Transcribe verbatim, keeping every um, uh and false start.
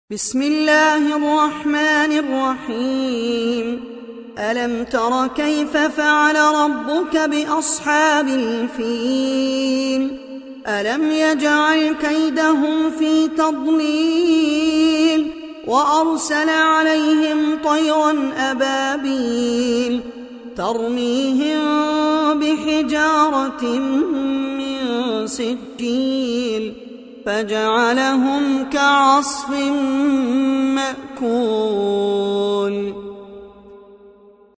بسم الله الرحمن الرحيم. ألم تر كيف فعل ربك بأصحاب الفيل؟ ألم يجعل كيدهم في تضليل وأرسل عليهم طيرا أبابيل ترميهم بحجارة من سجيل فجعلهم كعصف مأكول.